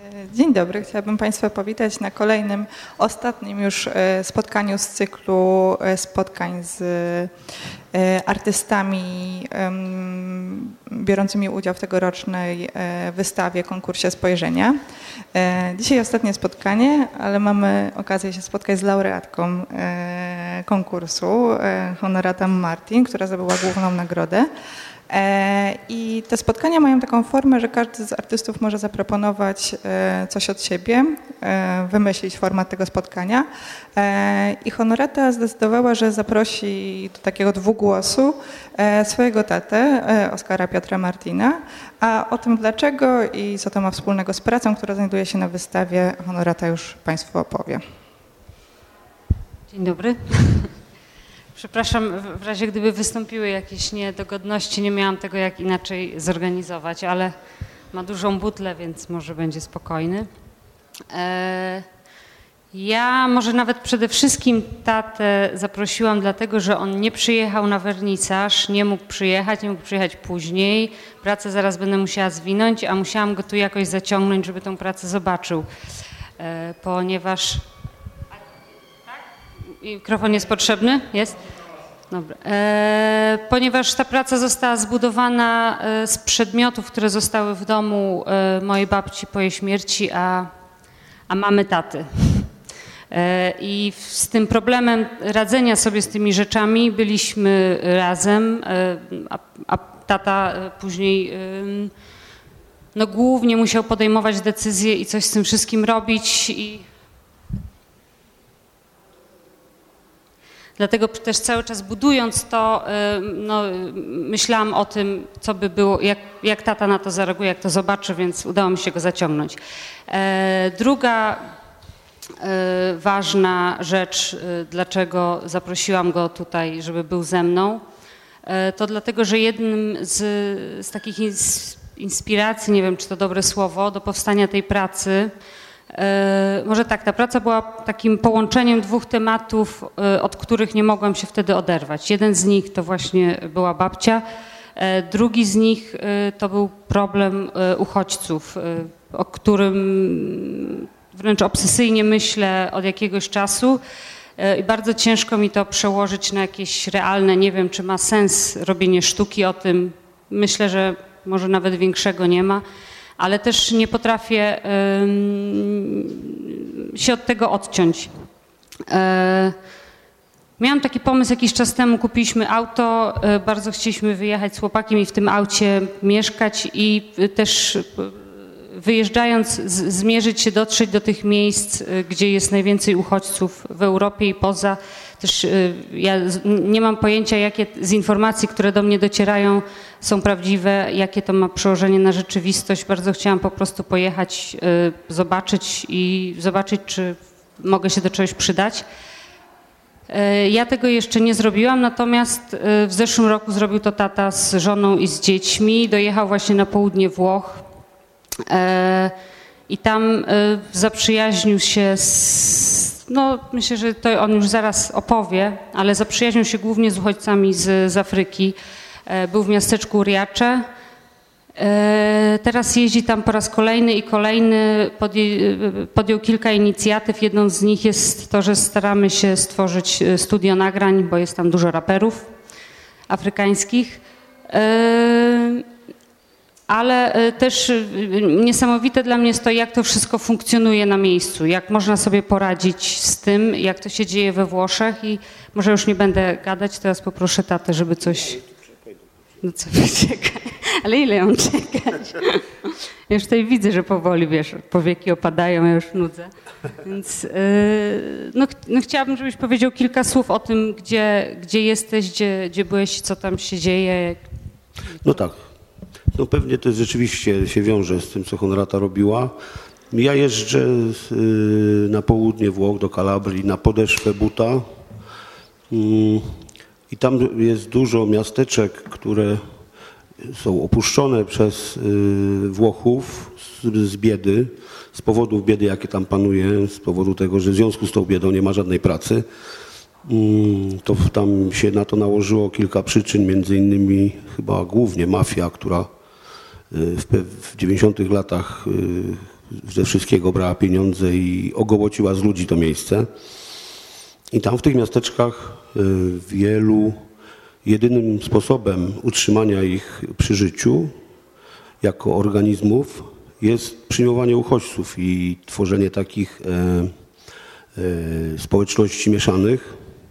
Dzień dobry, chciałabym Państwa powitać na kolejnym, ostatnim już spotkaniu z cyklu spotkań z artystami biorącymi udział w tegorocznej wystawie, konkursie Spojrzenia. Dzisiaj ostatnie spotkanie, ale mamy okazję się spotkać z laureatką konkursu, Honorata Martin, która zdobyła główną nagrodę. I te spotkania mają taką formę, że każdy z artystów może zaproponować coś od siebie, wymyślić format tego spotkania. I Honorata zdecydowała, że zaprosi do takiego dwugłosu swojego tatę, Oskara Piotra Martina. A o tym dlaczego i co to ma wspólnego z pracą, która znajduje się na wystawie, Honorata już Państwu opowie. Dzień dobry. Przepraszam, w razie gdyby wystąpiły jakieś niedogodności, nie miałam tego jak inaczej zorganizować, ale ma dużą butlę, więc może będzie spokojny. Ja może nawet przede wszystkim tatę zaprosiłam dlatego, że on nie przyjechał na wernisaż, nie mógł przyjechać później. Pracę zaraz będę musiała zwinąć, a musiałam go tu jakoś zaciągnąć, żeby tą pracę zobaczył, ponieważ... Mikrofon jest potrzebny? Jest? Dobra. Ponieważ ta praca została zbudowana z przedmiotów, które zostały w domu mojej babci po jej śmierci, a mamy taty. I z tym problemem radzenia sobie z tymi rzeczami byliśmy razem, a tata później no, głównie musiał podejmować decyzje i coś z tym wszystkim robić. Dlatego też cały czas budując to, no, myślałam o tym, co by było, jak tata na to zareaguje, jak to zobaczy, więc udało mi się go zaciągnąć. Druga ważna rzecz, dlaczego zaprosiłam go tutaj, żeby był ze mną, to dlatego, że jednym z takich inspiracji, nie wiem, czy to dobre słowo, do powstania tej pracy, może tak, ta praca była takim połączeniem dwóch tematów, od których nie mogłam się wtedy oderwać. Jeden z nich to właśnie była babcia, drugi z nich to był problem uchodźców, o którym wręcz obsesyjnie myślę od jakiegoś czasu i bardzo ciężko mi to przełożyć na jakieś realne, nie wiem, czy ma sens robienie sztuki o tym. Myślę, że może nawet większego nie ma. Ale też nie potrafię się od tego odciąć. Miałam taki pomysł jakiś czas temu, kupiliśmy auto, bardzo chcieliśmy wyjechać z chłopakiem i w tym aucie mieszkać i też wyjeżdżając zmierzyć się, dotrzeć do tych miejsc, gdzie jest najwięcej uchodźców w Europie i poza. Też ja nie mam pojęcia, jakie z informacji, które do mnie docierają, są prawdziwe, jakie to ma przełożenie na rzeczywistość. Bardzo chciałam po prostu pojechać, zobaczyć, czy mogę się do czegoś przydać. Ja tego jeszcze nie zrobiłam, natomiast w zeszłym roku zrobił to tata z żoną i z dziećmi. Dojechał właśnie na południe Włoch i tam zaprzyjaźnił się no myślę, że to on już zaraz opowie, ale zaprzyjaźnił się głównie z uchodźcami z Afryki. Był w miasteczku Riace. Teraz jeździ tam po raz kolejny i kolejny. Podjął kilka inicjatyw. Jedną z nich jest to, że staramy się stworzyć studio nagrań, bo jest tam dużo raperów afrykańskich. Ale też niesamowite dla mnie jest to, jak to wszystko funkcjonuje na miejscu, jak można sobie poradzić z tym, jak to się dzieje we Włoszech i może już nie będę gadać, teraz poproszę tatę, żeby coś... No co czekaj, ale ile ją czekać? Ja już tutaj widzę, że powoli, wiesz, powieki opadają, ja już nudzę. Więc no chciałabym, żebyś powiedział kilka słów o tym, gdzie jesteś, gdzie byłeś, co tam się dzieje. No tak. No pewnie to rzeczywiście się wiąże z tym, co Honorata robiła. Ja jeżdżę na południe Włoch, do Kalabrii, na podeszwę buta i tam jest dużo miasteczek, które są opuszczone przez Włochów z biedy, z powodów biedy, jakie tam panuje, z powodu tego, że w związku z tą biedą nie ma żadnej pracy. To tam się na to nałożyło kilka przyczyn, między innymi chyba głównie mafia, która w 90-tych latach ze wszystkiego brała pieniądze i ogołociła z ludzi to miejsce. I tam w tych miasteczkach jedynym sposobem utrzymania ich przy życiu jako organizmów jest przyjmowanie uchodźców i tworzenie takich społeczności mieszanych,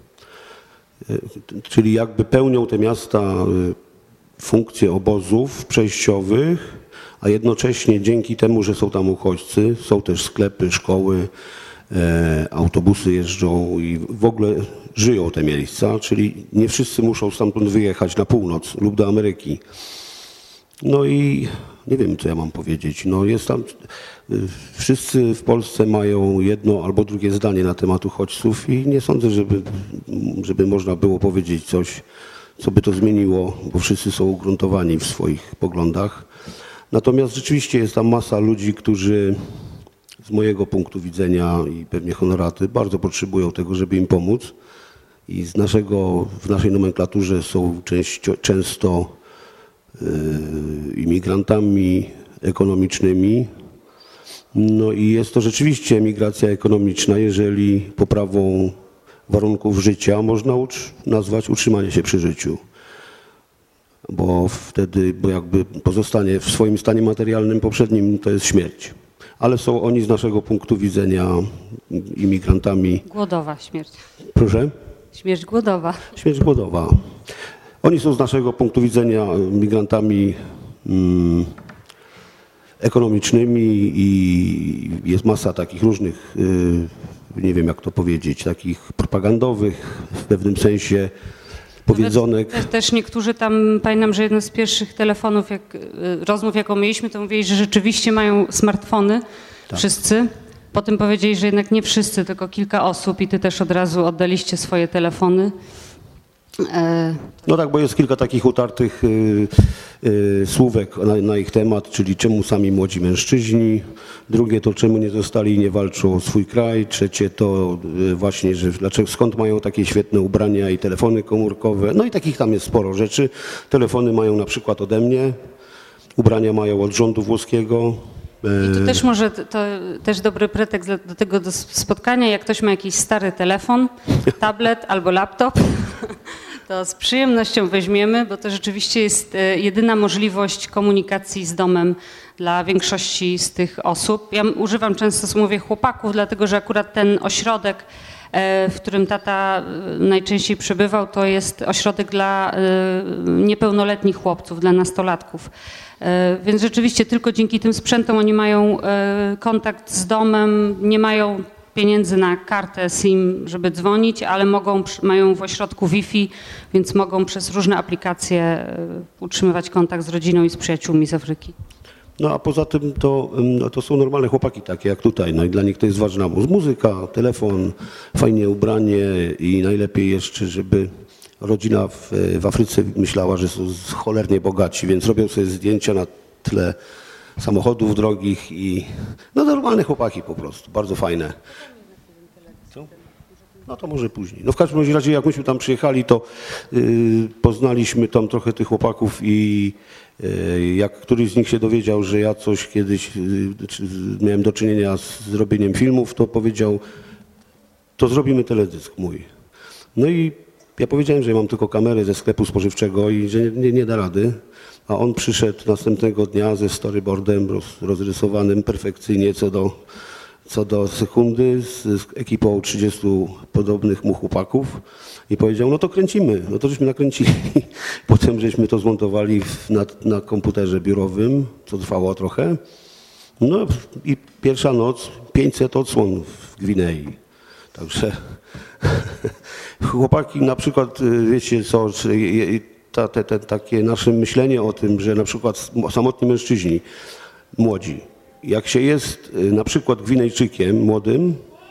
czyli jakby pełnią te miasta funkcje obozów przejściowych, a jednocześnie dzięki temu, że są tam uchodźcy, są też sklepy, szkoły, autobusy jeżdżą i w ogóle żyją te miejsca, czyli nie wszyscy muszą stamtąd wyjechać na północ lub do Ameryki. No i nie wiem, co ja mam powiedzieć. No jest tam, wszyscy w Polsce mają jedno albo drugie zdanie na temat uchodźców i nie sądzę, żeby można było powiedzieć coś, co by to zmieniło, bo wszyscy są ugruntowani w swoich poglądach. Natomiast rzeczywiście jest tam masa ludzi, którzy z mojego punktu widzenia i pewnie Honoraty bardzo potrzebują tego, żeby im pomóc. I w naszej nomenklaturze są często imigrantami ekonomicznymi. No i jest to rzeczywiście emigracja ekonomiczna, jeżeli poprawą warunków życia można nazwać utrzymanie się przy życiu. Bo jakby pozostanie w swoim stanie materialnym poprzednim to jest śmierć. Ale są oni z naszego punktu widzenia imigrantami. Głodowa śmierć. Proszę? Śmierć głodowa. Śmierć głodowa. Oni są z naszego punktu widzenia migrantami ekonomicznymi i jest masa takich różnych, nie wiem jak to powiedzieć, takich propagandowych w pewnym sensie powiedzonek. Też niektórzy tam, pamiętam, że jedno z pierwszych telefonów, rozmów jaką mieliśmy, to mówili, że rzeczywiście mają smartfony, tak. Wszyscy. Potem powiedzieli, że jednak nie wszyscy, tylko kilka osób i ty też od razu oddaliście swoje telefony. No tak, bo jest kilka takich utartych słówek na ich temat, czyli czemu sami młodzi mężczyźni, drugie to czemu nie zostali i nie walczą o swój kraj, trzecie to właśnie, że skąd mają takie świetne ubrania i telefony komórkowe, no i takich tam jest sporo rzeczy. Telefony mają na przykład ode mnie, ubrania mają od rządu włoskiego. I to też może, to też dobry pretekst do tego spotkania, jak ktoś ma jakiś stary telefon, tablet albo laptop, to z przyjemnością weźmiemy, bo to rzeczywiście jest jedyna możliwość komunikacji z domem dla większości z tych osób. Ja używam często, mówię chłopaków, dlatego że akurat ten ośrodek, w którym tata najczęściej przebywał, to jest ośrodek dla niepełnoletnich chłopców, dla nastolatków. Więc rzeczywiście tylko dzięki tym sprzętom oni mają kontakt z domem, nie mają pieniędzy na kartę SIM, żeby dzwonić, ale mają w ośrodku Wi-Fi, więc mogą przez różne aplikacje utrzymywać kontakt z rodziną i z przyjaciółmi z Afryki. No a poza tym to są normalne chłopaki takie jak tutaj, no i dla nich to jest ważna muzyka, telefon, fajnie ubranie i najlepiej jeszcze, żeby rodzina w Afryce myślała, że są cholernie bogaci, więc robią sobie zdjęcia na tle samochodów drogich i no normalne chłopaki po prostu, bardzo fajne. Co? No to może później. No w każdym razie jak myśmy tam przyjechali, to poznaliśmy tam trochę tych chłopaków i jak któryś z nich się dowiedział, że ja coś kiedyś miałem do czynienia z zrobieniem filmów, to powiedział, to zrobimy teledysk mój. No i ja powiedziałem, że ja mam tylko kamerę ze sklepu spożywczego i że nie da rady. A on przyszedł następnego dnia ze storyboardem rozrysowanym perfekcyjnie co do sekundy z ekipą 30 podobnych mu chłopaków i powiedział, no to kręcimy. No to żeśmy nakręcili. Potem żeśmy to zmontowali na komputerze biurowym, co trwało trochę. No i pierwsza noc 500 odsłon w Gwinei. Także chłopaki na przykład, wiecie co, takie nasze myślenie o tym, że na przykład samotni mężczyźni, młodzi, jak się jest na przykład Gwinejczykiem młodym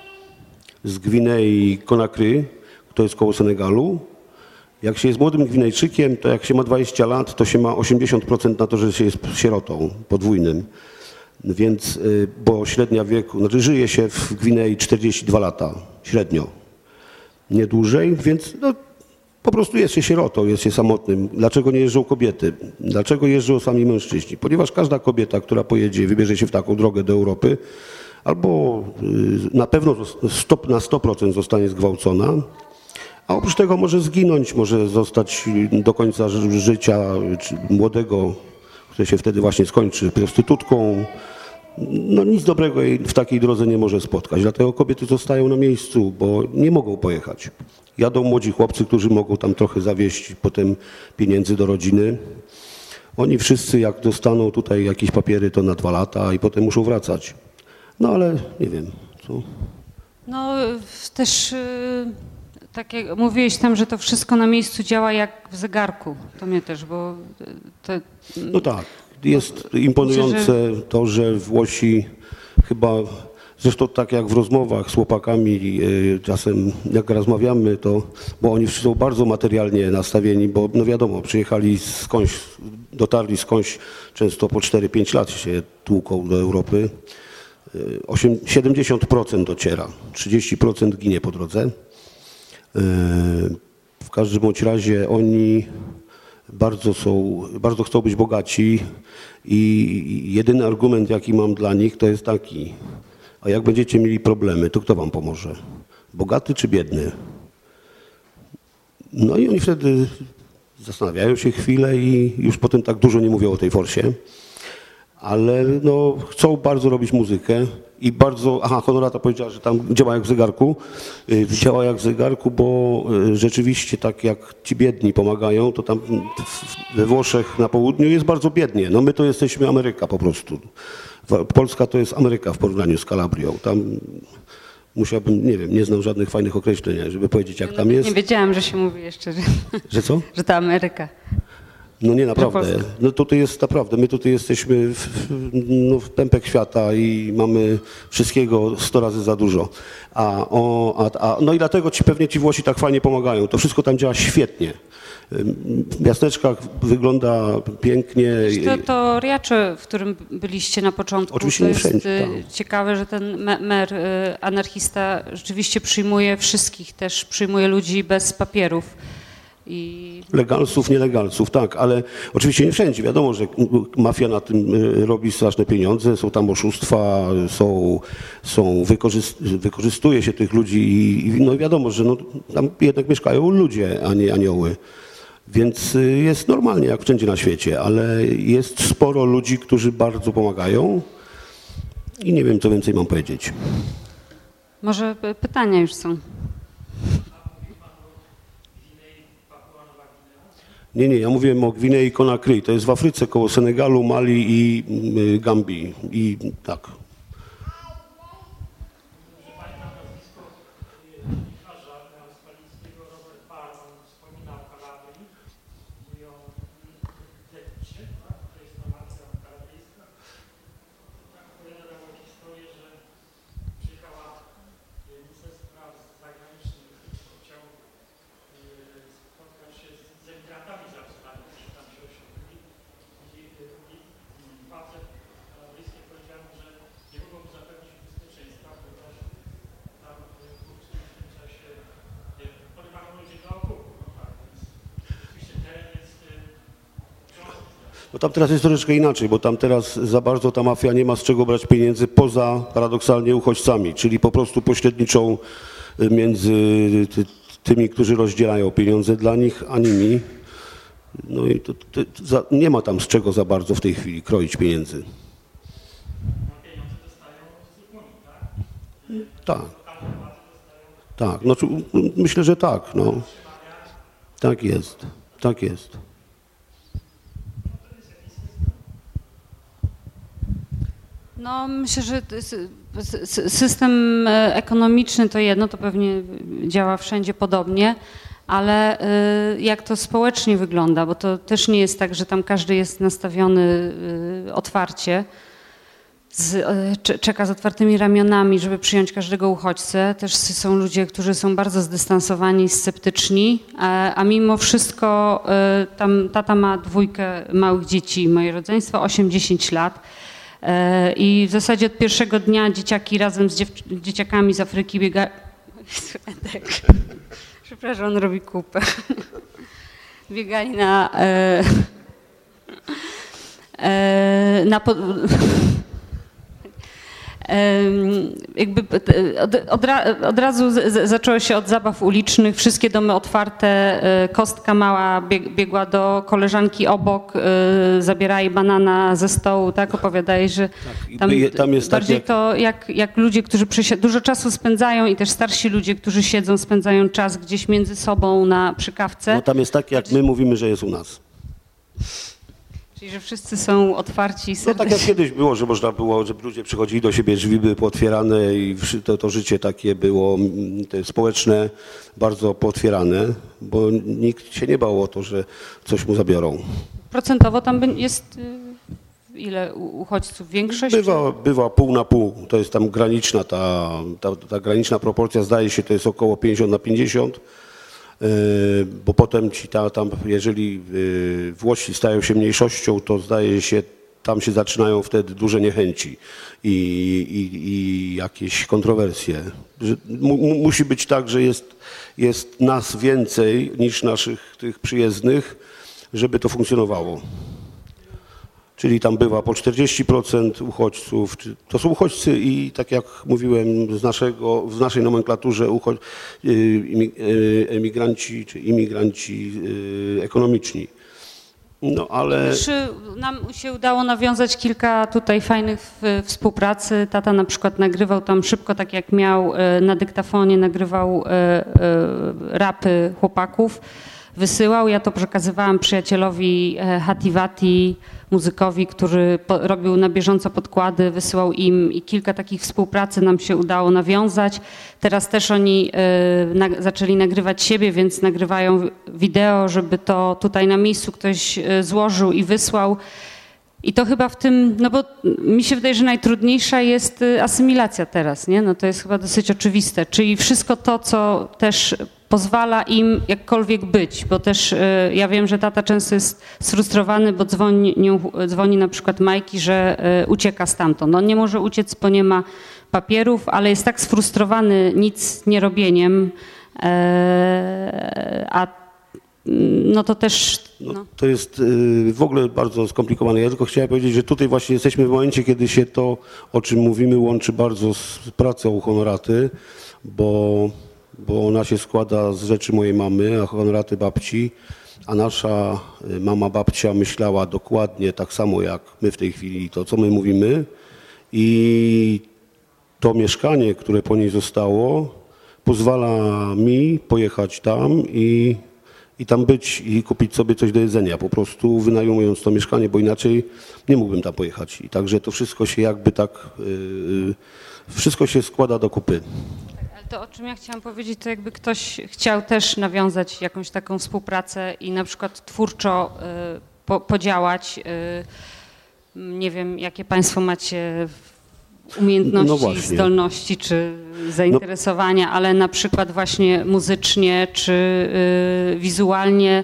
z Gwinei Conakry, to jest koło Senegalu, jak się jest młodym Gwinejczykiem, to jak się ma 20 lat, to się ma 80% na to, że się jest sierotą podwójnym. Więc, bo średnia wieku, znaczy żyje się w Gwinei 42 lata, średnio. Nie dłużej, więc no, po prostu jest się sierotą, jest się samotnym. Dlaczego nie jeżdżą kobiety? Dlaczego jeżdżą sami mężczyźni? Ponieważ każda kobieta, która pojedzie, wybierze się w taką drogę do Europy, albo na pewno na 100% zostanie zgwałcona, a oprócz tego może zginąć, może zostać do końca życia młodego, które się wtedy właśnie skończy, prostytutką. No nic dobrego jej w takiej drodze nie może spotkać. Dlatego kobiety zostają na miejscu, bo nie mogą pojechać. Jadą młodzi chłopcy, którzy mogą tam trochę zawieźć potem pieniędzy do rodziny. Oni wszyscy jak dostaną tutaj jakieś papiery, to na 2 lata i potem muszą wracać. No ale nie wiem, co... No też tak jak mówiłeś tam, że to wszystko na miejscu działa jak w zegarku. To mnie też, bo... No tak, jest imponujące to, że Włosi chyba... Zresztą tak jak w rozmowach z chłopakami, czasem jak rozmawiamy, to, bo oni są bardzo materialnie nastawieni, bo no wiadomo, przyjechali skądś, dotarli skądś, często po 4-5 lat się tłuką do Europy. 70% dociera, 30% ginie po drodze. W każdym bądź razie oni bardzo chcą być bogaci i jedyny argument, jaki mam dla nich, to jest taki: a jak będziecie mieli problemy, to kto wam pomoże? Bogaty czy biedny? No i oni wtedy zastanawiają się chwilę i już potem tak dużo nie mówią o tej forsie. Ale no, chcą bardzo robić muzykę i bardzo... Aha, Honorata powiedziała, że tam działa jak w zegarku. Działa jak w zegarku, bo rzeczywiście tak jak ci biedni pomagają, to tam we Włoszech na południu jest bardzo biednie. No my to jesteśmy Ameryka po prostu. Polska to jest Ameryka w porównaniu z Kalabrią. Tam musiałbym, nie wiem, nie znam żadnych fajnych określeń, żeby powiedzieć jak tam jest. Nie wiedziałam, że się mówi jeszcze, Że co? że to Ameryka. No nie, naprawdę. No tutaj jest naprawdę, my tutaj jesteśmy w pępek świata i mamy wszystkiego 100 razy za dużo. No i dlatego pewnie ci Włosi tak fajnie pomagają. To wszystko tam działa świetnie. W miasteczkach wygląda pięknie. To Riacze, w którym byliście na początku, oczywiście to nie jest wszędzie, tak. Ciekawe, że ten mer anarchista rzeczywiście przyjmuje wszystkich, też przyjmuje ludzi bez papierów. Legalsów, nielegalsów, tak, ale oczywiście nie wszędzie. Wiadomo, że mafia na tym robi straszne pieniądze, są tam oszustwa, wykorzystuje się tych ludzi i no wiadomo, że no, tam jednak mieszkają ludzie, a nie anioły. Więc jest normalnie, jak wszędzie na świecie, ale jest sporo ludzi, którzy bardzo pomagają i nie wiem, co więcej mam powiedzieć. Może pytania już są. Nie, ja mówiłem o Gwinei Conakry. To jest w Afryce koło Senegalu, Mali i Gambii. I tak. No tam teraz jest troszeczkę inaczej, bo tam teraz za bardzo ta mafia nie ma z czego brać pieniędzy poza paradoksalnie uchodźcami, czyli po prostu pośredniczą między tymi, którzy rozdzielają pieniądze dla nich, a nimi. No i nie ma tam z czego za bardzo w tej chwili kroić pieniędzy. Tak. Tak, no myślę, że tak, no. Tak jest, tak jest. No myślę, że system ekonomiczny to jedno, to pewnie działa wszędzie podobnie, ale jak to społecznie wygląda, bo to też nie jest tak, że tam każdy jest nastawiony otwarcie, czeka z otwartymi ramionami, żeby przyjąć każdego uchodźcę. Też są ludzie, którzy są bardzo zdystansowani, sceptyczni, a mimo wszystko tam tata ma 2 małych dzieci, moje rodzeństwo, 8-10 lat. I w zasadzie od pierwszego dnia dzieciaki razem z dzieciakami z Afryki biegają. Przepraszam, on robi kupę. Biegali na jakby od razu zaczęło się od zabaw ulicznych, wszystkie domy otwarte, Kostka mała biegła do koleżanki obok, zabierała jej banana ze stołu, tak, opowiada jej, że tam jest bardziej tak jak ludzie, którzy dużo czasu spędzają i też starsi ludzie, którzy siedzą, spędzają czas gdzieś między sobą przy kawce. No tam jest tak, jak my mówimy, że jest u nas. Czyli, że wszyscy są otwarci i No tak jak kiedyś było, że można było, żeby ludzie przychodzili do siebie, drzwi były pootwierane i to życie takie było społeczne, bardzo pootwierane, bo nikt się nie bał o to, że coś mu zabiorą. Procentowo tam jest ile uchodźców? Większość? Bywa pół na pół. To jest tam graniczna, ta graniczna proporcja, zdaje się, to jest około 50/50. Bo potem jeżeli Włosi stają się mniejszością, to zdaje się, tam się zaczynają wtedy duże niechęci i jakieś kontrowersje. Musi być tak, że jest nas więcej niż naszych tych przyjezdnych, żeby to funkcjonowało. Czyli tam bywa po 40% uchodźców. To są uchodźcy i tak jak mówiłem w naszej nomenklaturze emigranci czy imigranci ekonomiczni. No ale... Nam się udało nawiązać kilka tutaj fajnych współpracy. Tata na przykład nagrywał tam szybko, tak jak miał na dyktafonie, nagrywał rapy chłopaków, wysyłał. Ja to przekazywałam przyjacielowi Hativati, muzykowi, który robił na bieżąco podkłady, wysyłał im i kilka takich współpracy nam się udało nawiązać. Teraz też oni zaczęli nagrywać siebie, więc nagrywają wideo, żeby to tutaj na miejscu ktoś złożył i wysłał. I to chyba w tym, no bo mi się wydaje, że najtrudniejsza jest asymilacja teraz, nie? No to jest chyba dosyć oczywiste, czyli wszystko to, co też pozwala im jakkolwiek być, bo też ja wiem, że tata często jest sfrustrowany, bo dzwoni na przykład Majki, że ucieka stamtąd. On nie może uciec, bo nie ma papierów, ale jest tak sfrustrowany nic nie robieniem, a no to też... No. To jest w ogóle bardzo skomplikowane. Ja tylko chciałem powiedzieć, że tutaj właśnie jesteśmy w momencie, kiedy się to, o czym mówimy, łączy bardzo z pracą Honoraty, bo ona się składa z rzeczy mojej mamy, a Honoraty babci, a nasza mama babcia myślała dokładnie tak samo jak my w tej chwili, to co my mówimy i to mieszkanie, które po niej zostało, pozwala mi pojechać tam i tam być i kupić sobie coś do jedzenia, po prostu wynajmując to mieszkanie, bo inaczej nie mógłbym tam pojechać. I także to wszystko się jakby tak, wszystko się składa do kupy. Ale to, o czym ja chciałam powiedzieć, to jakby ktoś chciał też nawiązać jakąś taką współpracę i na przykład twórczo podziałać. Nie wiem, jakie państwo macie umiejętności, zdolności czy zainteresowania, ale na przykład właśnie muzycznie czy wizualnie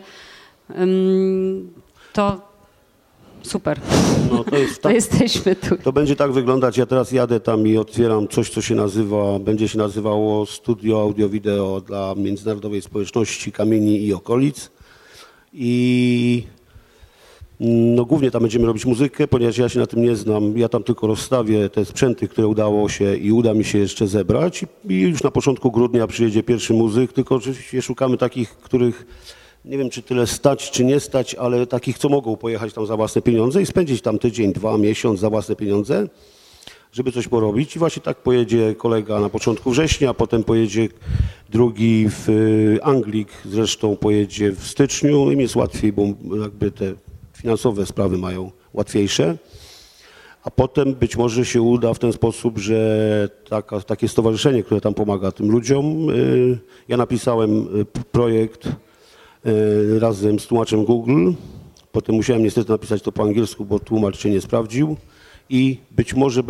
to super. No to jesteśmy tu. To będzie tak wyglądać, ja teraz jadę tam i otwieram coś, co się nazywa, będzie się nazywało Studio Audio-Wideo dla międzynarodowej społeczności Kamieni i okolic. I no głównie tam będziemy robić muzykę, ponieważ ja się na tym nie znam. Ja tam tylko rozstawię te sprzęty, które udało się i uda mi się jeszcze zebrać. I już na początku grudnia przyjedzie pierwszy muzyk, tylko oczywiście szukamy takich, których nie wiem, czy tyle stać, czy nie stać, ale takich, co mogą pojechać tam za własne pieniądze i spędzić tam tydzień, 2 miesiąc za własne pieniądze, żeby coś porobić. I właśnie tak pojedzie kolega na początku września, potem pojedzie drugi Anglik, zresztą pojedzie w styczniu. Im jest łatwiej, bo jakby te finansowe sprawy mają łatwiejsze, a potem być może się uda w ten sposób, że takie stowarzyszenie, które tam pomaga tym ludziom, ja napisałem projekt razem z tłumaczem Google, potem musiałem niestety napisać to po angielsku, bo tłumacz się nie sprawdził i być może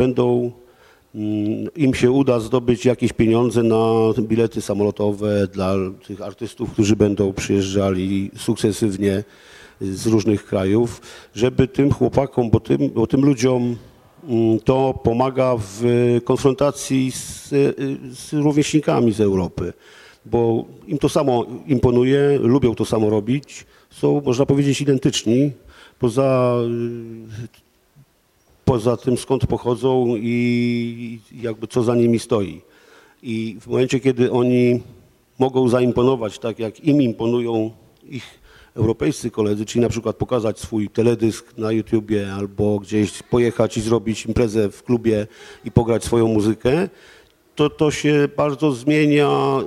im się uda zdobyć jakieś pieniądze na bilety samolotowe dla tych artystów, którzy będą przyjeżdżali sukcesywnie z różnych krajów, żeby tym chłopakom, bo tym ludziom to pomaga w konfrontacji z rówieśnikami z Europy. bo im to samo imponuje, lubią to samo robić, są, można powiedzieć, identyczni, poza tym, skąd pochodzą i jakby co za nimi stoi. I w momencie, kiedy oni mogą zaimponować tak, jak im imponują ich europejscy koledzy, czyli na przykład pokazać swój teledysk na YouTubie albo gdzieś pojechać i zrobić imprezę w klubie i pograć swoją muzykę, to się bardzo zmienia,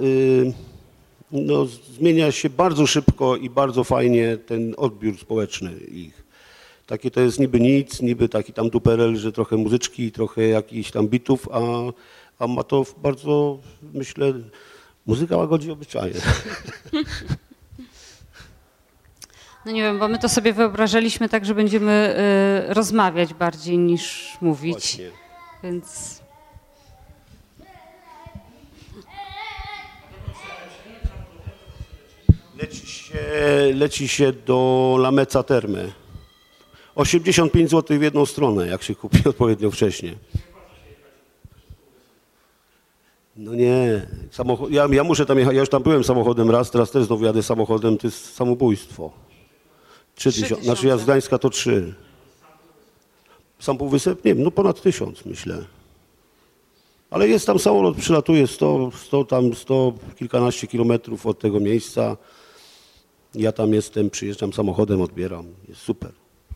zmienia się bardzo szybko i bardzo fajnie ten odbiór społeczny ich. Takie to jest niby nic, niby taki tam duperel, że trochę muzyczki, trochę jakichś tam bitów, a ma to bardzo, myślę, muzyka łagodzi obyczaje. No nie wiem, bo my to sobie wyobrażaliśmy tak, że będziemy rozmawiać bardziej niż mówić. Właśnie. Więc... Leci się do Lameca Terme. 85 zł w jedną stronę, jak się kupi odpowiednio wcześnie. No nie, ja muszę tam jechać, ja już tam byłem samochodem raz, teraz też znowu jadę samochodem, to jest samobójstwo. 3000, znaczy ja z Gdańska to 3. Sam półwysep? Nie wiem, no ponad 1000 myślę. Ale jest tam samolot, przylatuje 100 kilkanaście kilometrów od tego miejsca. Ja tam jestem, przyjeżdżam samochodem, odbieram, jest super.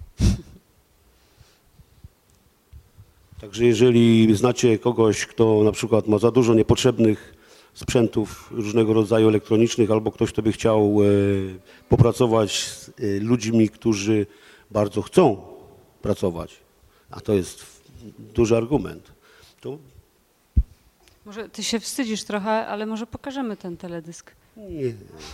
Także jeżeli znacie kogoś, kto na przykład ma za dużo niepotrzebnych sprzętów różnego rodzaju elektronicznych, albo ktoś, kto by chciał popracować z ludźmi, którzy bardzo chcą pracować, a to jest duży argument, to... Może ty się wstydzisz trochę, ale może pokażemy ten teledysk. Nie.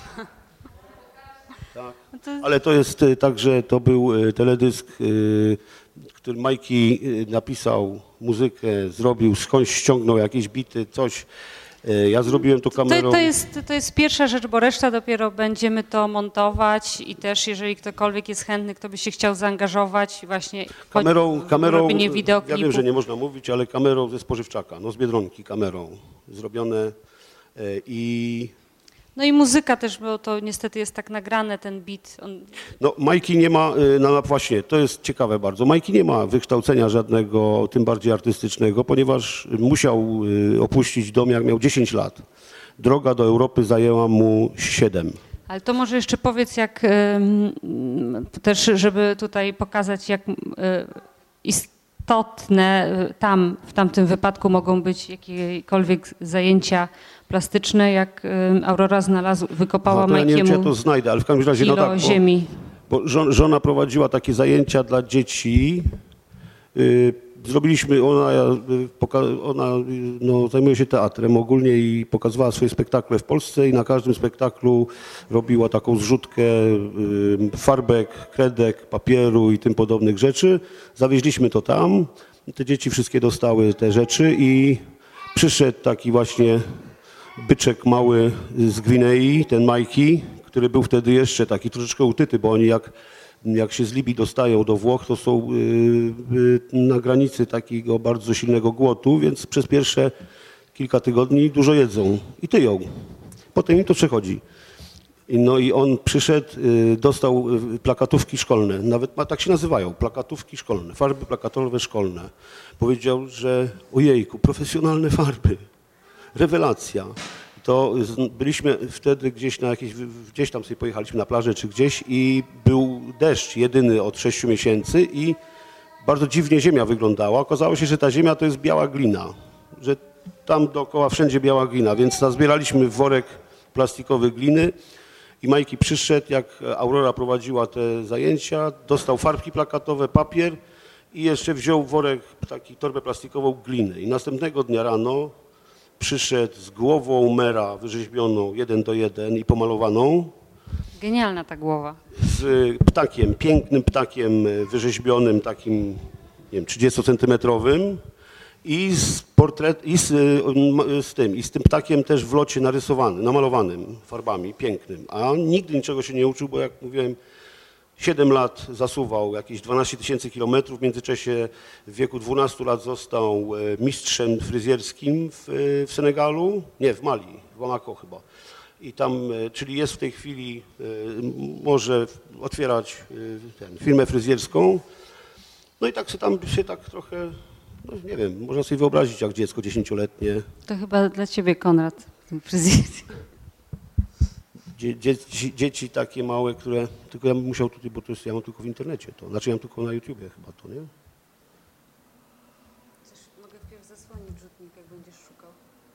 Tak. Ale to jest tak, że to był teledysk, który Majki napisał muzykę, zrobił, skądś ściągnął jakieś bity, coś. Ja zrobiłem to kamerą. To jest pierwsza rzecz, bo reszta dopiero będziemy to montować i też jeżeli ktokolwiek jest chętny, kto by się chciał zaangażować właśnie kamerą robienie wideoklipu. Ja wiem, że nie można mówić, ale kamerą ze Spożywczaka, no z Biedronki kamerą zrobione i... No i muzyka też, bo to niestety jest tak nagrane, ten beat. No Majki nie ma, no właśnie, to jest ciekawe bardzo, Majki nie ma wykształcenia żadnego, tym bardziej artystycznego, ponieważ musiał opuścić dom, jak miał 10 lat. Droga do Europy zajęła mu 7. Ale to może jeszcze powiedz, jak też, żeby tutaj pokazać, jak istotne w tamtym wypadku mogą być jakiekolwiek zajęcia plastyczne, jak Aurora wykopała Majkiemu ja nie wiem, czy ja to znajdę, ale w każdym razie kilo tak, ziemi. Bo żona prowadziła takie zajęcia dla dzieci. Zrobiliśmy, ona zajmuje się teatrem ogólnie i pokazywała swoje spektakle w Polsce i na każdym spektaklu robiła taką zrzutkę farbek, kredek, papieru i tym podobnych rzeczy. Zawieźliśmy to tam, te dzieci wszystkie dostały te rzeczy i przyszedł taki właśnie byczek mały z Gwinei, ten Majki, który był wtedy jeszcze taki troszeczkę utyty, bo oni jak się z Libii dostają do Włoch, to są na granicy takiego bardzo silnego głodu, więc przez pierwsze kilka tygodni dużo jedzą i tyją. Potem im to przechodzi. No i on przyszedł, dostał plakatówki szkolne, nawet tak się nazywają, plakatówki szkolne, farby plakatowe szkolne. Powiedział, że ojejku, profesjonalne farby, rewelacja. To byliśmy wtedy gdzieś tam sobie pojechaliśmy na plażę czy gdzieś i był deszcz jedyny od 6 miesięcy i bardzo dziwnie ziemia wyglądała. Okazało się, że ta ziemia to jest biała glina, że tam dookoła wszędzie biała glina, więc nazbieraliśmy worek plastikowy gliny i Majki przyszedł, jak Aurora prowadziła te zajęcia, dostał farbki plakatowe, papier i jeszcze wziął worek, torbę plastikową gliny. I następnego dnia rano przyszedł z głową mera wyrzeźbioną 1:1 i pomalowaną. Genialna ta głowa. Z ptakiem, pięknym ptakiem wyrzeźbionym, takim, nie wiem, 30-centymetrowym i z tym ptakiem też w locie namalowanym farbami, pięknym. A nigdy niczego się nie uczył, bo jak mówiłem, 7 lat zasuwał jakieś 12 000 kilometrów. W międzyczasie w wieku 12 lat został mistrzem fryzjerskim w Senegalu, nie, w Mali. w Bamako chyba. I tam, czyli jest w tej chwili, może otwierać firmę fryzjerską. No i tak się tak trochę, no nie wiem, można sobie wyobrazić, jak dziecko 10-letnie. To chyba dla ciebie, Konrad, fryzjer. Dzieci takie małe, które, tylko ja bym musiał tutaj, bo to jest, ja mam tylko w internecie to, znaczy ja mam tylko na YouTubie chyba to, nie? Mogę wpierw zasłonić rzutnik, jak będziesz szukał.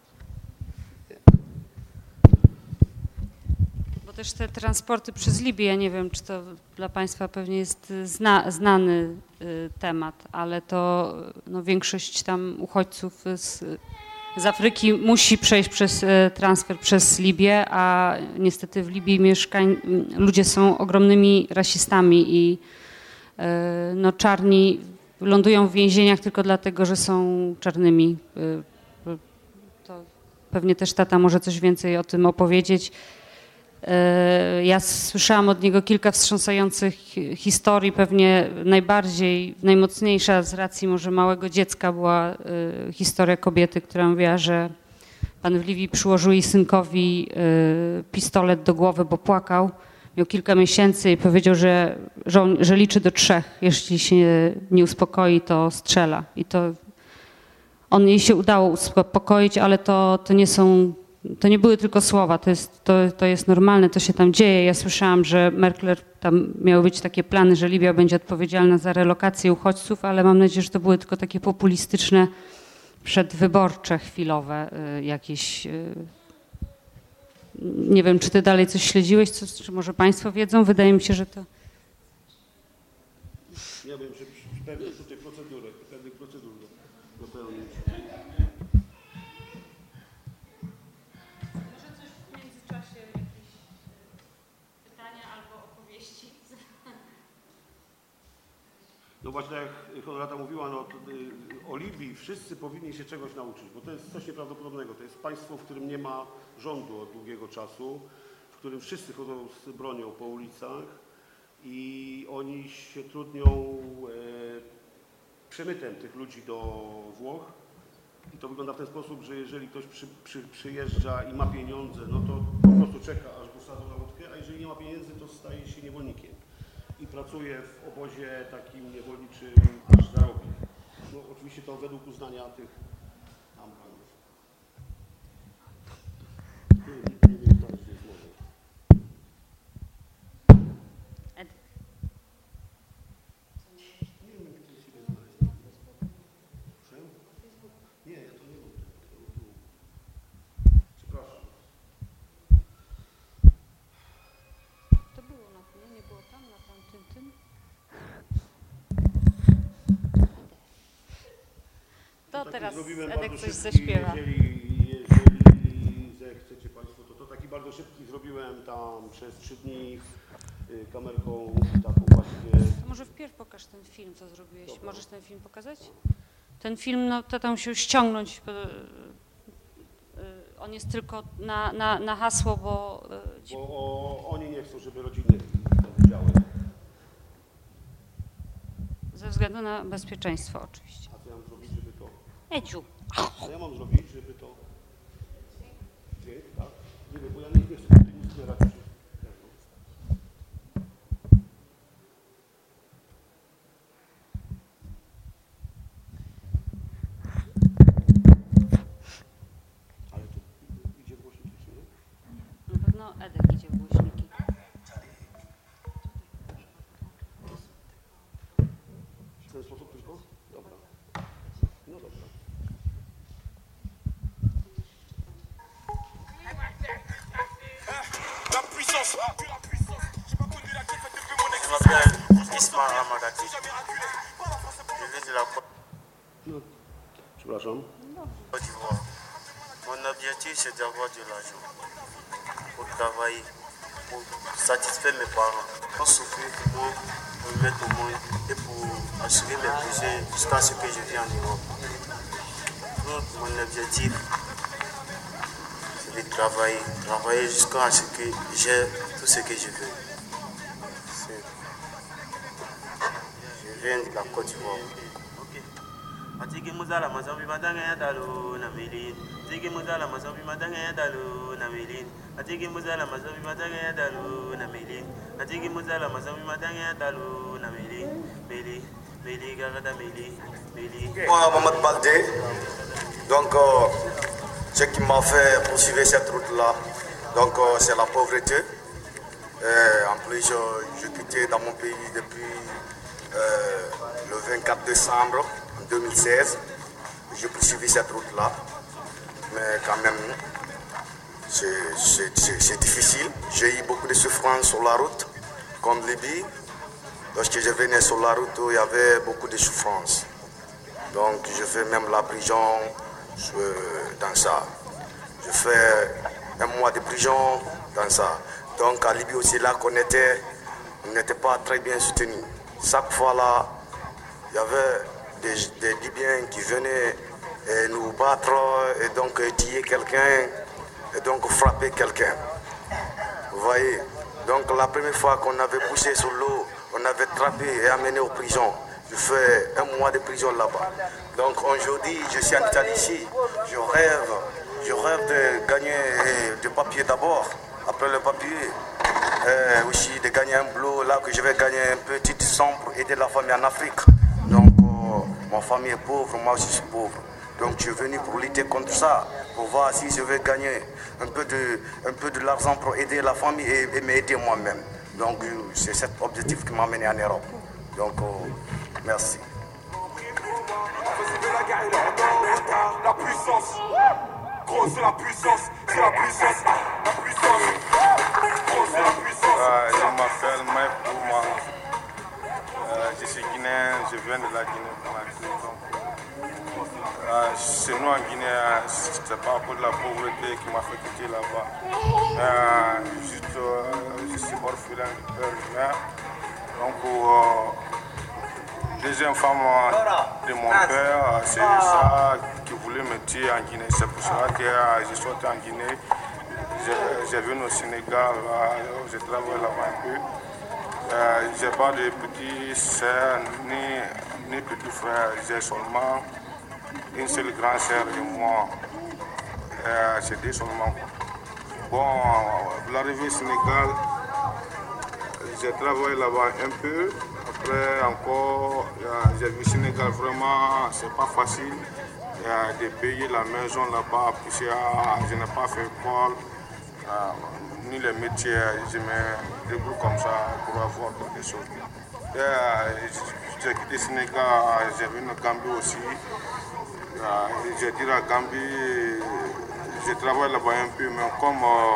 Bo też te transporty przez Libię, ja nie wiem, czy to dla Państwa pewnie jest znany temat, ale to no, większość tam uchodźców z Afryki musi przejść przez transfer przez Libię, a niestety w Libii ludzie są ogromnymi rasistami i no, czarni lądują w więzieniach tylko dlatego, że są czarnymi. To pewnie też tata może coś więcej o tym opowiedzieć. Ja słyszałam od niego kilka wstrząsających historii, pewnie najmocniejsza z racji może małego dziecka była historia kobiety, która mówiła, że pan w Libii przyłożył jej synkowi pistolet do głowy, bo płakał. Miał kilka miesięcy i powiedział, że liczy do 3. Jeśli się nie uspokoi, to strzela. I to jej się udało uspokoić, ale to nie były tylko słowa, to jest normalne, to się tam dzieje. Ja słyszałam, że Merkel, tam miały być takie plany, że Libia będzie odpowiedzialna za relokację uchodźców, ale mam nadzieję, że to były tylko takie populistyczne, przedwyborcze, chwilowe jakieś. Nie wiem, czy ty dalej coś śledziłeś, czy może państwo wiedzą? Wydaje mi się, że to... Ja wiem, że pewnych tutaj procedur dopełnić. No właśnie jak Konrada mówiła, no, o Libii wszyscy powinni się czegoś nauczyć, bo to jest coś nieprawdopodobnego. To jest państwo, w którym nie ma rządu od długiego czasu, w którym wszyscy chodzą z bronią po ulicach i oni się trudnią przemytem tych ludzi do Włoch. I to wygląda w ten sposób, że jeżeli ktoś przyjeżdża i ma pieniądze, no to po prostu czeka, aż go sadzą na łódkę, a jeżeli nie ma pieniędzy, to staje się niewolnikiem. I pracuje w obozie takim niewolniczym aż zarobi. No oczywiście to według uznania tych tam panów. Nie wiem, tak jest może. Nie wiem, jak to się znaleźć. Proszę? Nie, ja to nie mam. Przepraszam. To było na tym, nie było tam, na tamtym tym? To taki teraz zrobiłem Edek bardzo coś szybki, zaśpiewa. Jeżeli zechcecie Państwo, to taki bardzo szybki zrobiłem tam przez 3 dni kamerką taką właśnie. To może wpierw pokaż ten film, co zrobiłeś. Dobra. Możesz ten film pokazać? Ten film, no to tam się ściągnąć. On jest tylko na hasło, bo... Bo oni nie chcą, żeby rodziny to widziały. Ze względu na bezpieczeństwo oczywiście. A co ja mam zrobić, żeby to... Edziu. Co ja mam zrobić, żeby to... Dźwięk, tak? Nie wiem, bo ja nie chcę tutaj nic zbierać. Ale tu idzie głośnik, czy nie? Na pewno Edek idzie w głośniki. W ten sposób tylko? Dobra. No dobra. Je m'appelle Isma Ramadati. Je viens de la No, przepraszam. Côte d'Ivoire. Mon objectif, c'est d'avoir de l'argent pour travailler, pour satisfaire mes parents, pour souffrir pour moi, pour me mettre au monde et pour assurer mes besoins jusqu'à ce que je vienne en Europe. Donc, mon objectif, c'est de travailler jusqu'à ce que j'ai tout ce que je veux. Je viens de la Côte d'Ivoire. Atiki muzala masambi madanga dalu na milin. Atiki muzala masambi madanga dalu na milin. Atiki muzala masambi madanga dalu na milin. Atiki muzala masambi madanga dalu na milin. Meli garada meli. Moi, Mohamed Baldé. Donc, ce qui m'a fait poursuivre cette route-là, donc c'est la pauvreté. En plus, je quittais dans mon pays depuis le 24 décembre 2016. J'ai poursuivi cette route-là. Mais quand même, c'est difficile. J'ai eu beaucoup de souffrances sur la route, comme Libye. Lorsque je venais sur la route, il y avait beaucoup de souffrances. Donc, je fais même la prison dans ça. Je fais un mois de prison dans ça. Donc, à Libye aussi, là qu'on était, on n'était pas très bien soutenus. Chaque fois là, il y avait des Libyens qui venaient nous battre et donc tuer quelqu'un et donc frapper quelqu'un. Vous voyez? Donc, la première fois qu'on avait poussé sur l'eau, on avait attrapé et amené aux prisons. Je fais un mois de prison là-bas. Donc aujourd'hui, je suis en Italie ici. Je rêve de gagner du papier d'abord. Après le papier, aussi de gagner un boulot là que je vais gagner une petite somme pour aider la famille en Afrique. Donc ma famille est pauvre, moi aussi je suis pauvre. Donc je suis venu pour lutter contre ça, pour voir si je vais gagner un peu de l'argent pour aider la famille et m'aider moi-même. Donc c'est cet objectif qui m'a mené en Europe. Donc merci. La puissance, gros c'est la puissance, c'est la puissance, la puissance, gros c'est la puissance. Je m'appelle Maïf Bouma, je suis guinéen, je viens de la Guinée. Chez nous en Guinée, c'est pas à cause de la pauvreté qui m'a fait quitter là-bas. Je suis orphelin de père et mère. Donc, deuxième femme de mon père, c'est ça qui voulait me tuer en Guinée. C'est pour ça que je suis sorti en Guinée. J'ai venu au Sénégal, j'ai travaillé là-bas un peu. J'ai pas de petits sœurs ni petits frères, j'ai seulement une seule grande sœur et moi. C'est deux seulement. Bon, l'arrivée au Sénégal, j'ai travaillé là-bas un peu. Après encore, j'ai vu le Sénégal vraiment, c'est pas facile de payer la maison là-bas, puisque je n'ai pas fait école, ni les métiers, je me débrouille comme ça pour avoir quelque chose. J'ai quitté le Sénégal, j'ai venu à Gambie aussi. J'ai dit à Gambie, j'ai travaillé là-bas un peu, mais comme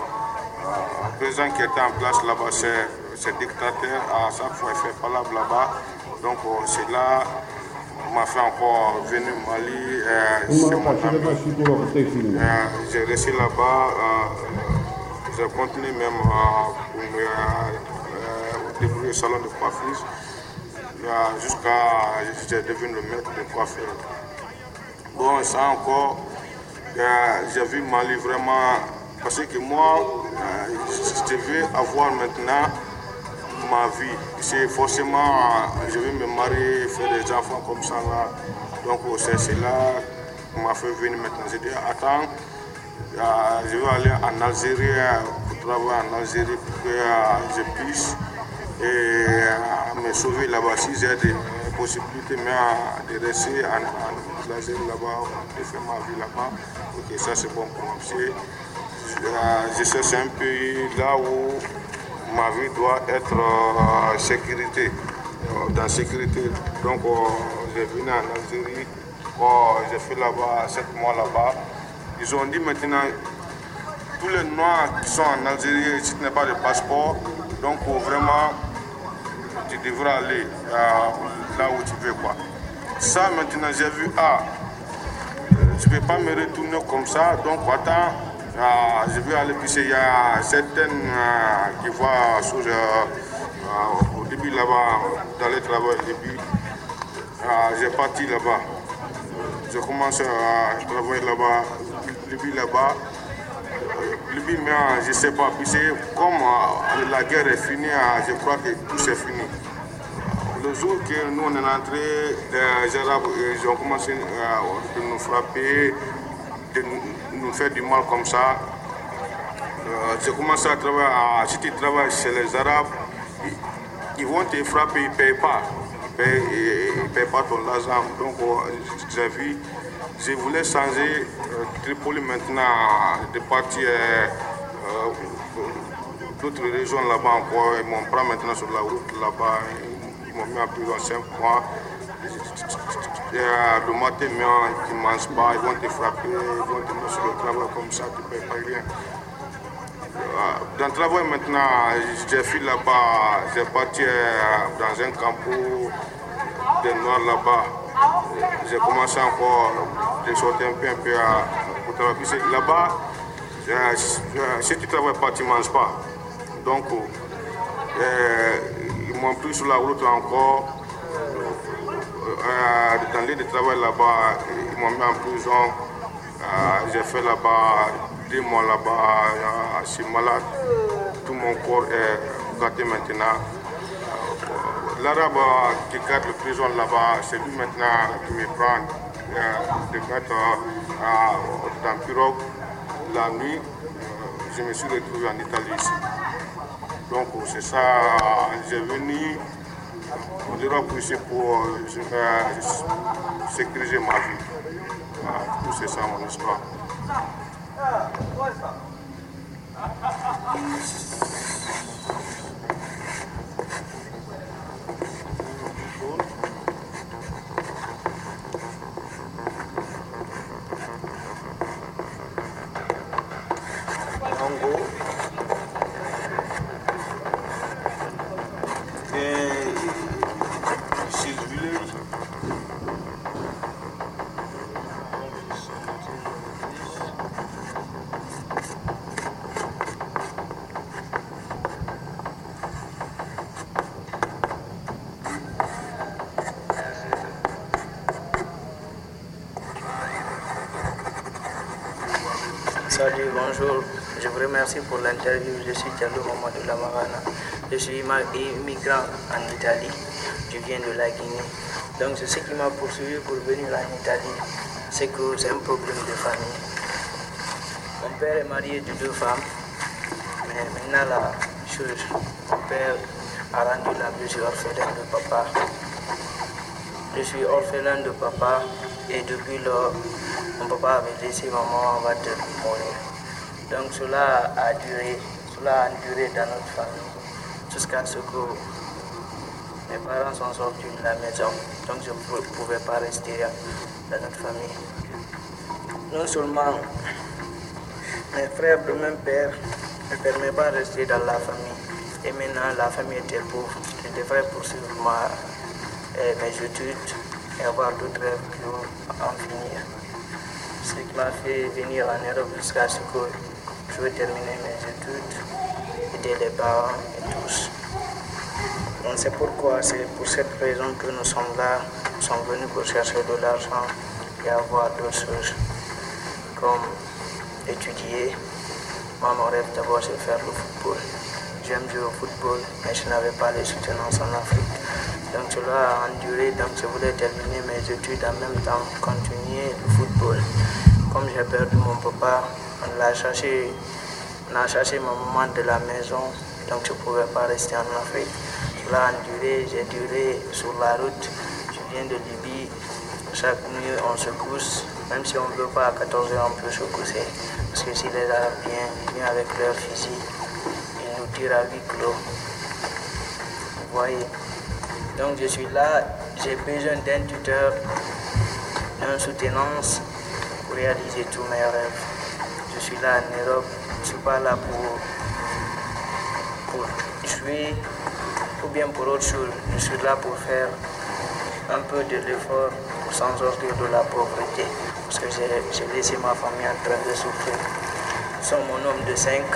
le président qui était en place là-bas, c'est dictateur, à chaque fois il fait palabre là-bas. Donc c'est là qu'on m'a fait encore venir au Mali, c'est mon ami. J'ai resté là-bas, j'ai continué même pour me débrouiller au salon de coiffure, jusqu'à j'ai devenu le maître de coiffure. Bon, ça encore, j'ai vu Mali vraiment, parce que moi, je vais avoir maintenant ma vie. C'est forcément, je vais me marier, faire des enfants comme ça là. Donc c'est là qu'on m'a fait venir maintenant. J'ai dit, attends, je vais aller en Algérie pour travailler en Algérie pour que je puisse me sauver là-bas. Si j'ai des possibilités mais de rester en Algérie là-bas, de faire ma vie là-bas, ok, ça c'est bon pour moi. Je cherche un pays là où ma vie doit être en sécurité, dans sécurité. Donc j'ai venu en Algérie, j'ai fait là-bas 7 mois là-bas. Ils ont dit maintenant, tous les Noirs qui sont en Algérie, si tu n'as pas de passeport, donc vraiment, tu devrais aller là où tu veux, quoi. Ça maintenant j'ai vu, je ne peux pas me retourner comme ça, donc attends, je vais aller puisque il y a certaines qui voient au début là-bas, d'aller travailler au début, j'ai parti là-bas. J'ai commencé à travailler là-bas, Libye là-bas. Libye, mais je ne sais pas, puisque comme la guerre est finie, je crois que tout c'est fini. le jour que nous on est entré, les Arabes ils ont commencé de nous frapper, de nous faire du mal comme ça. J'ai commencé à travailler, si tu travailles chez les Arabes, ils vont te frapper, ils ne payent pas. Ils ne payent pas ton argent. Donc j'ai vu, je voulais changer Tripoli maintenant, de partir d'autres régions là-bas encore. Ils m'ont pris maintenant sur la route là-bas. Ils m'ont mis en prison 5 mois. Le matin, ils ne mangent pas, ils vont te frapper, ils vont te mettre sur le travail comme ça, tu ne payes pas rien. Dans le travail maintenant, j'ai fait là-bas, j'ai parti dans un campo des Noirs là-bas. J'ai commencé encore, j'ai sorti un peu pour travailler. Là-bas, si tu ne travailles pas, tu ne manges pas. Donc, ils m'ont pris sur la route encore. Dans le lieu de travail là-bas, ils m'ont mis en prison. J'ai fait là-bas 2 mois là-bas. Je suis malade. Tout mon corps est gâté maintenant. L'Arabe qui garde la prison là-bas, c'est lui maintenant qui me prend de mettre dans pirogue la nuit. Je me suis retrouvé en Italie ici. Donc c'est ça, j'ai venu en Europe ici pour sécuriser ma vie. Tout c'est ça mon histoire. Salut, bonjour. Je vous remercie pour l'interview. Je suis Diallo Mamadou Lamarana. Je suis immigrant en Italie. Je viens de la Guinée. Donc, ce qui m'a poursuivi pour venir en Italie, c'est que c'est un problème de famille. Mon père est marié de 2 femmes. Mais maintenant, la chose, mon père a rendu là, je suis orphelin de papa. Je suis orphelin de papa et depuis lors, mon papa avait laissé maman va te mourir. Donc cela a duré dans notre famille jusqu'à ce que mes parents sont sortis de la maison. Donc je ne pouvais pas rester dans notre famille. Non seulement mes frères de même père ne permettent pas de rester dans la famille. Et maintenant la famille était pauvre. Je devrais poursuivre mes études et avoir d'autres rêves pour en finir. Ce qui m'a fait venir en Europe jusqu'à ce que je veux terminer mes études, aider les parents et tous. Donc c'est pourquoi, c'est pour cette raison que nous sommes là, nous sommes venus pour chercher de l'argent et avoir d'autres choses, comme étudier. Moi, mon rêve d'abord c'est faire le football. J'aime jouer au football, mais je n'avais pas les soutenances en Afrique. Donc cela a enduré, donc je voulais terminer mes études en même temps, continuer le football. Comme j'ai perdu mon papa, on a cherché ma maman de la maison, donc je ne pouvais pas rester en Afrique. Cela a enduré, j'ai duré sur la route, je viens de Libye. Chaque nuit on se couche, même si on ne veut pas à 14 h on peut se coucher. Parce que si les Arabes viennent avec leur fusil, ils nous tirent à huis clos. Vous voyez. Donc je suis là, j'ai besoin d'un tuteur, d'une soutenance pour réaliser tous mes rêves. Je suis là en Europe, je ne suis pas là pour jouer ou bien pour autre chose. Je suis là pour faire un peu de l'effort pour s'en sortir de la pauvreté. Parce que j'ai laissé ma famille en train de souffrir. Nous sommes un homme de 5.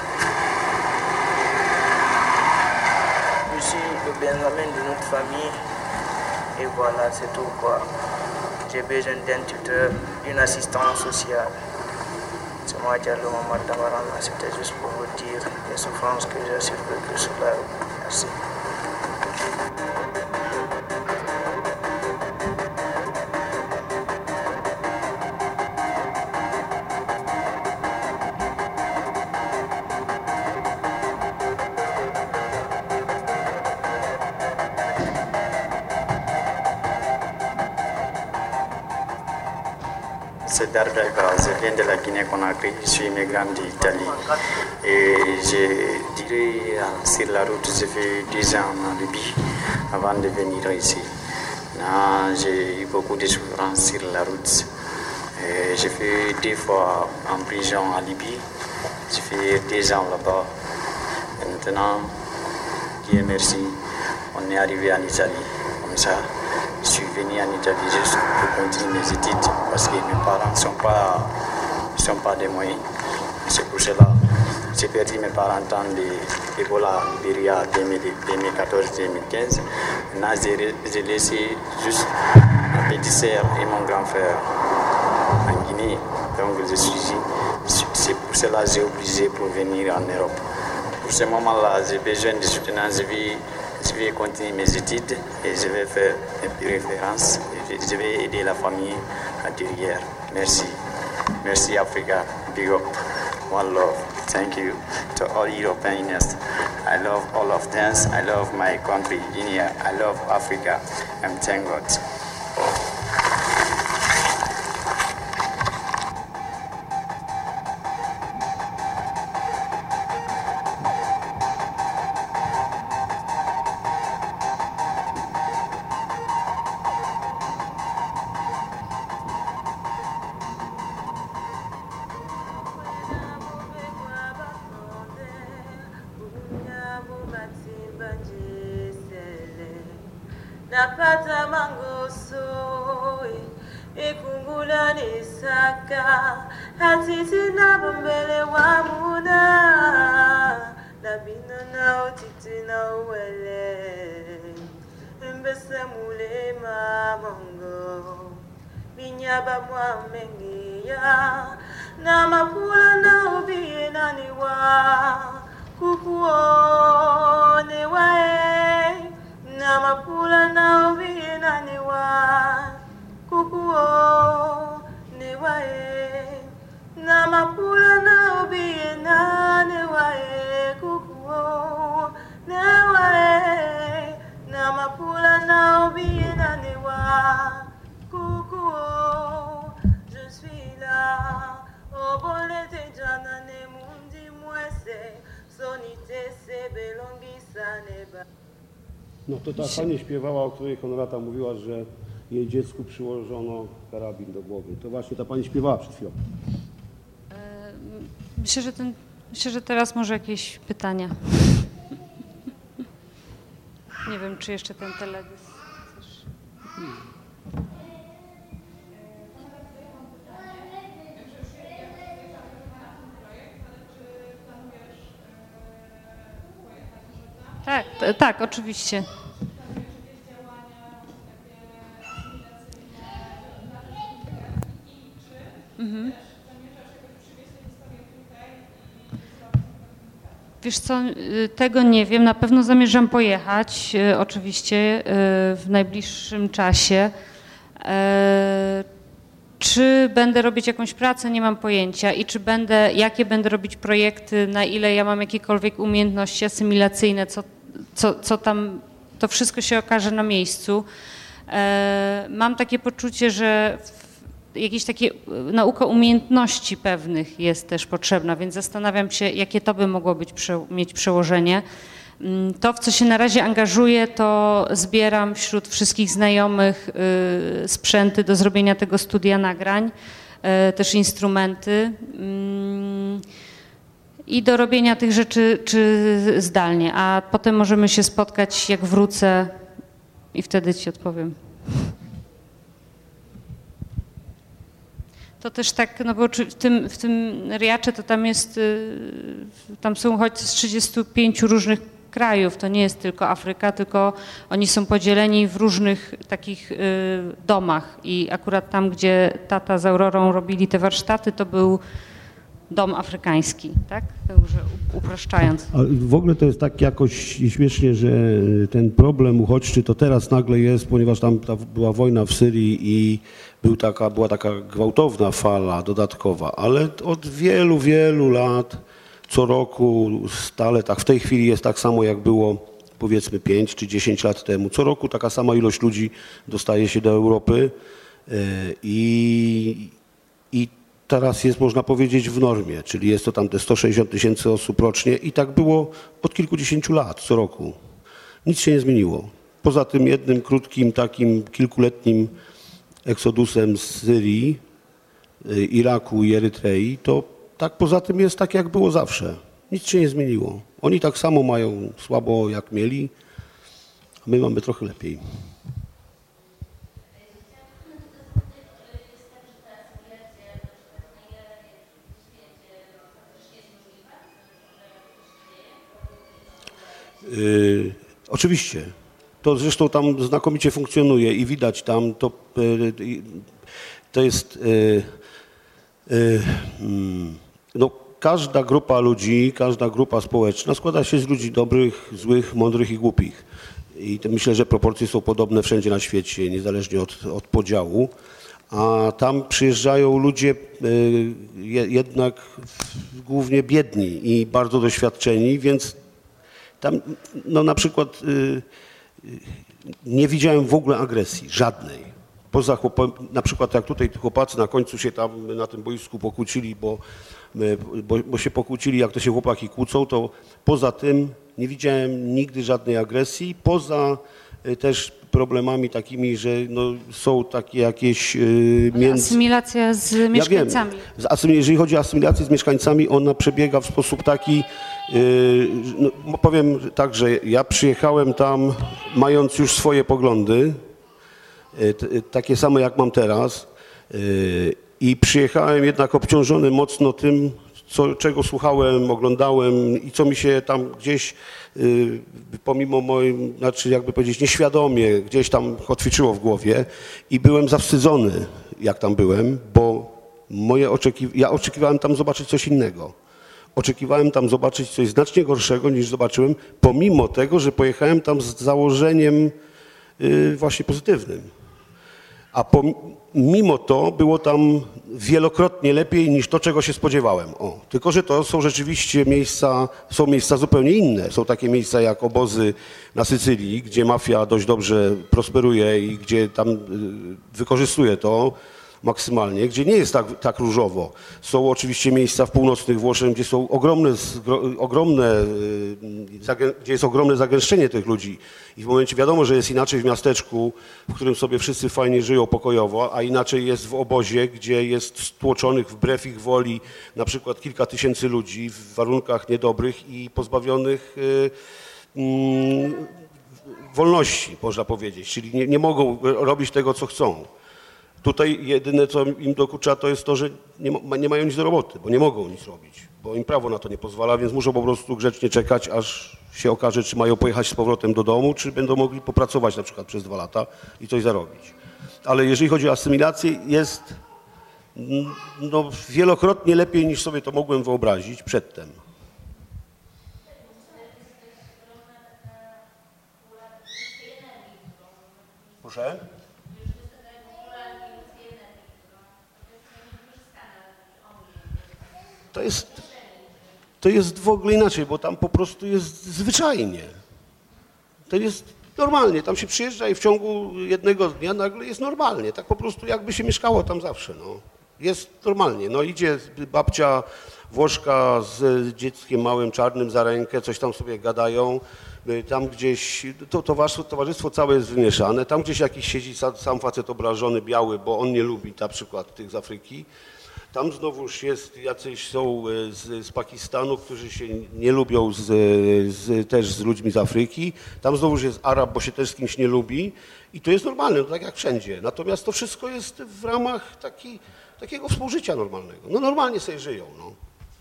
Je suis le Benjamin de notre famille et voilà, c'est tout quoi. J'ai besoin d'un tuteur, d'une assistance sociale. C'est moi Diallo Mamadou Lamarana, c'était juste pour vous dire les souffrances que j'ai survécues sur la route. Merci. c'est Dardaka, je viens de la Guinée-Conakry, je suis immigrant d'Italie. Et je dirais, sur la route, j'ai fait 10 ans en Libye avant de venir ici. J'ai eu beaucoup de souffrances sur la route. J'ai fait 2 fois en prison en Libye. J'ai fait 2 ans là-bas. Et maintenant, Dieu merci, on est arrivé en Italie. Comme ça, je suis venu en Italie juste pour continuer mes études parce que mes parents ne sont pas des moyens. C'est pour cela que j'ai perdu mes parents en temps d'Ebola en Libéria 2014-2015. Maintenant, j'ai laissé juste ma petite sœur et mon grand frère en Guinée. Donc, c'est pour cela que j'ai obligé pour venir en Europe. Pour ce moment-là, j'ai besoin de soutenance. Je vais continuer mes études et je vais faire une référence. Je vais aider la famille à derrière. Merci. Merci Africa. Big up. One love. Thank you to all Europeans. I love all of them. I love my country, Guinea. I love Africa. And thank God. Napata mangoso ikungula nisaka hatiti na bombele wa muna nabino na otiti na uwele mbese mulema mongo minyaba mwa mengia na mapula na ubiye na niwa kukuone wae na mapula na ubiye na niwa kukuo newae na mapula na ubiye na newae kukuo newae na mapula na ubiye na newa kukuo. Je suis là au bolete jana ne mundi mwese sonite se belongisa neba. No to ta pani śpiewała, o której Konrata mówiła, że jej dziecku przyłożono karabin do głowy. To właśnie ta pani śpiewała przed chwilą. Myślę, że teraz może jakieś pytania. Nie wiem, czy jeszcze ten teledysk chcesz. Tak, oczywiście. Mhm. Wiesz co, tego nie wiem. Na pewno zamierzam pojechać, oczywiście w najbliższym czasie. Czy będę robić jakąś pracę, nie mam pojęcia. I czy jakie będę robić projekty, na ile ja mam jakiekolwiek umiejętności asymilacyjne, co tam, to wszystko się okaże na miejscu. Mam takie poczucie, że jakieś takie nauka umiejętności pewnych jest też potrzebna, więc zastanawiam się, jakie to by mogło mieć przełożenie. To, w co się na razie angażuję, to zbieram wśród wszystkich znajomych sprzęty do zrobienia tego studia nagrań, też instrumenty i do robienia tych rzeczy czy zdalnie, a potem możemy się spotkać, jak wrócę i wtedy ci odpowiem. To też tak, no bo w tym Riacze to tam są uchodźcy z 35 różnych krajów, to nie jest tylko Afryka, tylko oni są podzieleni w różnych takich domach i akurat tam, gdzie tata z Aurorą robili te warsztaty, to był dom afrykański, tak? To już upraszczając. Ale w ogóle to jest tak jakoś śmiesznie, że ten problem uchodźczy to teraz nagle jest, ponieważ tam była wojna w Syrii i była taka gwałtowna fala dodatkowa, ale od wielu, wielu lat, co roku stale tak, w tej chwili jest tak samo jak było powiedzmy 5 czy 10 lat temu. Co roku taka sama ilość ludzi dostaje się do Europy i i teraz jest, można powiedzieć, w normie, czyli jest to tam te 160 000 osób rocznie i tak było od kilkudziesięciu lat, co roku. Nic się nie zmieniło. Poza tym jednym krótkim, takim kilkuletnim eksodusem z Syrii, Iraku i Erytrei, to tak poza tym jest tak, jak było zawsze. Nic się nie zmieniło. Oni tak samo mają słabo, jak mieli, a my mamy trochę lepiej. Oczywiście. To zresztą tam znakomicie funkcjonuje i widać tam, to jest, no każda grupa ludzi, każda grupa społeczna składa się z ludzi dobrych, złych, mądrych i głupich. I myślę, że proporcje są podobne wszędzie na świecie, niezależnie od podziału. A tam przyjeżdżają ludzie jednak głównie biedni i bardzo doświadczeni, więc tam no na przykład nie widziałem w ogóle agresji, żadnej. Poza na przykład jak tutaj chłopacy na końcu się tam na tym boisku pokłócili, bo się pokłócili, jak to się chłopaki kłócą, to poza tym nie widziałem nigdy żadnej agresji, poza też problemami takimi, że no, są takie jakieś asymilacja z mieszkańcami. Ja wiem, jeżeli chodzi o asymilację z mieszkańcami, ona przebiega w sposób taki, no, powiem tak, że ja przyjechałem tam mając już swoje poglądy, takie same jak mam teraz i przyjechałem jednak obciążony mocno tym, czego słuchałem, oglądałem i co mi się tam gdzieś pomimo moim, znaczy jakby powiedzieć nieświadomie, gdzieś tam kotwiczyło w głowie i byłem zawstydzony, jak tam byłem, bo ja oczekiwałem tam zobaczyć coś innego. Oczekiwałem tam zobaczyć coś znacznie gorszego niż zobaczyłem, pomimo tego, że pojechałem tam z założeniem właśnie pozytywnym. A mimo to było tam wielokrotnie lepiej niż to, czego się spodziewałem. Tylko że to są rzeczywiście miejsca zupełnie inne. Są takie miejsca jak obozy na Sycylii, gdzie mafia dość dobrze prosperuje i gdzie tam wykorzystuje to maksymalnie, gdzie nie jest tak różowo. Są oczywiście miejsca w północnych Włoszech, gdzie są gdzie jest ogromne zagęszczenie tych ludzi. I w momencie wiadomo, że jest inaczej w miasteczku, w którym sobie wszyscy fajnie żyją pokojowo, a inaczej jest w obozie, gdzie jest stłoczonych wbrew ich woli na przykład kilka tysięcy ludzi w warunkach niedobrych i pozbawionych wolności, można powiedzieć. Czyli nie mogą robić tego, co chcą. Tutaj jedyne, co im dokucza, to jest to, że nie mają nic do roboty, bo nie mogą nic robić, bo im prawo na to nie pozwala, więc muszą po prostu grzecznie czekać, aż się okaże, czy mają pojechać z powrotem do domu, czy będą mogli popracować na przykład przez 2 lata i coś zarobić. Ale jeżeli chodzi o asymilację, jest no, wielokrotnie lepiej, niż sobie to mogłem wyobrazić przedtem. Proszę? To jest w ogóle inaczej, bo tam po prostu jest zwyczajnie. To jest normalnie, tam się przyjeżdża i w ciągu jednego dnia nagle jest normalnie, tak po prostu jakby się mieszkało tam zawsze. No. Jest normalnie, no idzie babcia Włoszka z dzieckiem małym czarnym za rękę, coś tam sobie gadają, tam gdzieś, to towarzystwo całe jest wymieszane, tam gdzieś jakiś siedzi sam facet obrażony, biały, bo on nie lubi na przykład tych z Afryki. Tam znowuż jacyś są z Pakistanu, którzy się nie lubią też z ludźmi z Afryki. Tam znowuż jest Arab, bo się też z kimś nie lubi. I to jest normalne, no tak jak wszędzie. Natomiast to wszystko jest w ramach takiego współżycia normalnego. No normalnie sobie żyją. No.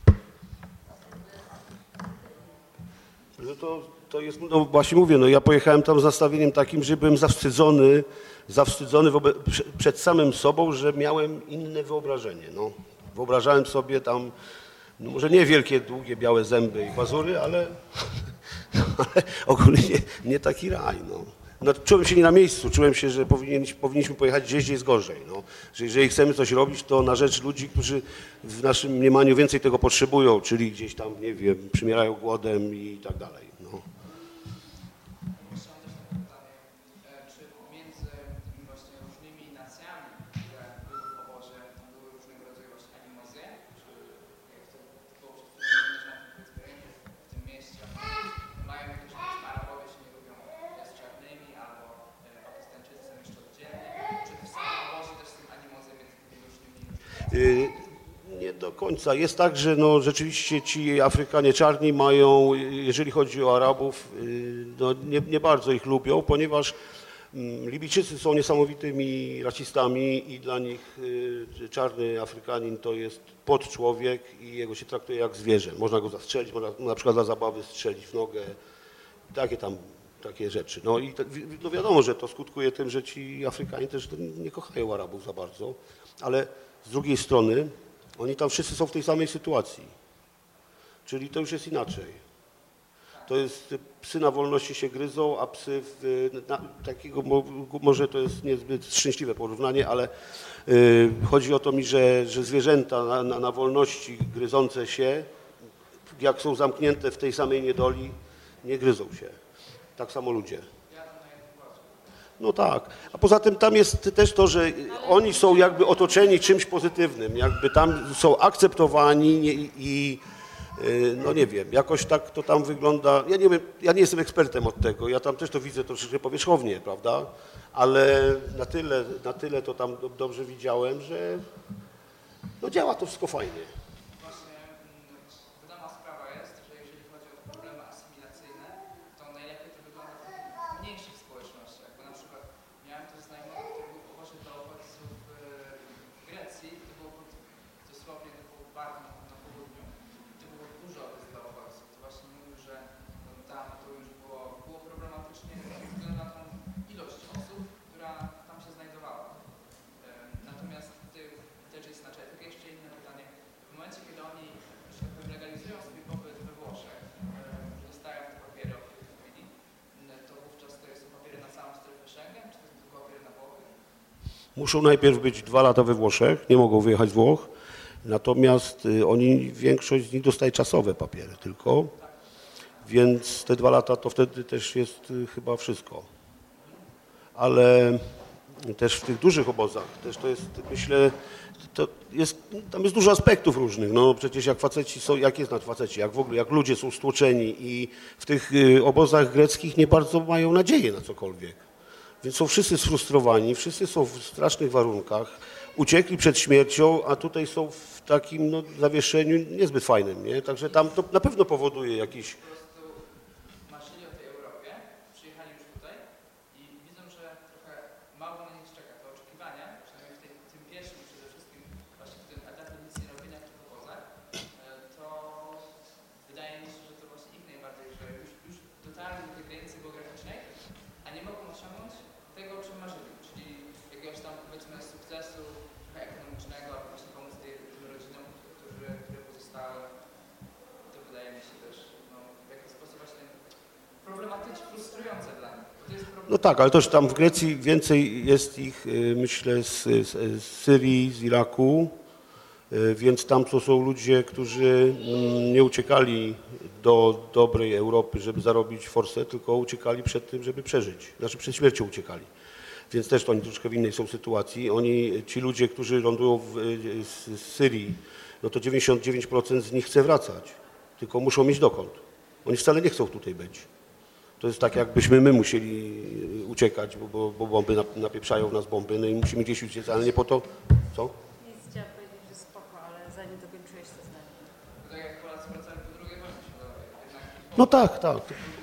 To jest, no właśnie mówię, no ja pojechałem tam z nastawieniem takim, że byłem zawstydzony przed samym sobą, że miałem inne wyobrażenie. No. Wyobrażałem sobie tam, no może nie wielkie, długie, białe zęby i pazury, ale ogólnie nie taki raj. No. No, czułem się nie na miejscu, czułem się, że powinniśmy pojechać gdzieś, gdzie jest gorzej. No. Że jeżeli chcemy coś robić, to na rzecz ludzi, którzy w naszym mniemaniu więcej tego potrzebują, czyli gdzieś tam, nie wiem, przymierają głodem i tak dalej. No. Między właśnie różnymi nacjami, które były w obozie, były różnego rodzaju Nie do końca. Jest tak, że no, rzeczywiście ci Afrykanie czarni mają, jeżeli chodzi o Arabów, no, nie bardzo ich lubią, ponieważ Libijczycy są niesamowitymi rasistami i dla nich czarny Afrykanin to jest podczłowiek i jego się traktuje jak zwierzę. Można go zastrzelić, można na przykład dla zabawy strzelić w nogę, takie rzeczy. No i no wiadomo, że to skutkuje tym, że ci Afrykanie też nie kochają Arabów za bardzo, ale z drugiej strony oni tam wszyscy są w tej samej sytuacji, czyli to już jest inaczej. To jest, psy na wolności się gryzą, a psy takiego, może to jest niezbyt szczęśliwe porównanie, ale chodzi o to mi, że zwierzęta na wolności gryzące się, jak są zamknięte w tej samej niedoli, nie gryzą się. Tak samo ludzie. No tak, a poza tym tam jest też to, że oni są jakby otoczeni czymś pozytywnym, jakby tam są akceptowani i no nie wiem, jakoś tak to tam wygląda. Ja nie wiem, ja nie jestem ekspertem od tego, ja tam też to widzę troszeczkę powierzchownie, prawda? Ale na tyle to tam dobrze widziałem, że no działa to wszystko fajnie. Właśnie wiadoma sprawa jest, że jeżeli chodzi o problemy asymilacyjne, to najlepiej to wygląda w takich mniejszych społecznościach, bo na przykład miałem też znajomego, który był w obozie dla uchodźców w Grecji, to było dosłownie bardzo na południu, to było dużo dla uchodźców, to właśnie mówił, że tam to już było problematycznie ze względu na tą ilość osób, która tam się znajdowała. Natomiast też jest znaczenie. Tylko jeszcze inne pytanie. W momencie, kiedy oni legalizują swój pobyt we Włoszech, że dostają te papiery o tej chwili, to wówczas to są papiery na całą strefę Schengen, czy to są tylko papiery na Włochy? Muszą najpierw być 2 lata we Włoszech, nie mogą wyjechać z Włoch, natomiast oni, większość z nich dostaje czasowe papiery tylko, więc te 2 lata to wtedy też jest chyba wszystko. Ale też w tych dużych obozach, też to jest, myślę, tam jest dużo aspektów różnych. No przecież jak faceci są, jak jest na faceci, jak w ogóle, jak ludzie są stłoczeni i w tych obozach greckich nie bardzo mają nadzieję na cokolwiek. Więc są wszyscy sfrustrowani, wszyscy są w strasznych warunkach, uciekli przed śmiercią, a tutaj są w takim no, zawieszeniu niezbyt fajnym, nie? Także tam to na pewno powoduje jakiś... Marzyli o tej Europie, przyjechali już tutaj i widzą, że trochę mało na nich czeka. Te oczekiwania, przynajmniej w tym pierwszym przede wszystkim, właśnie w tym etapie nic nie robienia w tych obozach, to wydaje mi się, że to właśnie ich najbardziej, że już dotarli do tej granicy geograficznej, a nie mogą osiągnąć tego, o czym marzyli, czyli jakiegoś tam powiedzmy sukcesu ekonomicznego, albo właśnie pomóc tym rodzinom, które pozostały. To wydaje mi się też w jakiś sposób właśnie problematyczne, frustrujące dla nich. No tak, ale też tam w Grecji więcej jest ich, myślę, z Syrii, z Iraku, więc tam to są ludzie, którzy nie uciekali do dobrej Europy, żeby zarobić forsę, tylko uciekali przed tym, żeby przeżyć. Znaczy przed śmiercią uciekali. Więc też to oni troszkę w innej są sytuacji. Ci ludzie, którzy lądują z Syrii, no to 99% z nich chce wracać, tylko muszą mieć dokąd. Oni wcale nie chcą tutaj być. To jest tak, jakbyśmy my musieli uciekać, bo bomby napieprzają w nas bomby, no i musimy gdzieś uciec, ale nie po to. Co? Nic chciałam powiedzieć, że spoko, ale zanim dokończyłeś to zdanie. Tak jak Polacy wracali po II wojnie światowej. No tak, tak.